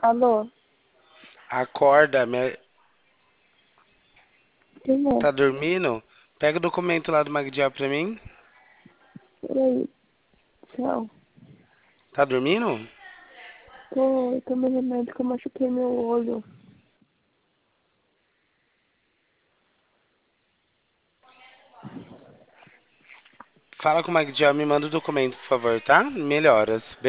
Alô? Acorda, Quem é? tá dormindo? Pega o documento lá do Magdiel pra mim. Peraí. Tchau. Tá dormindo? Tô tomando remédio que eu machuquei meu olho. Fala com o Magdiel, me manda o documento, por favor, tá? Melhoras.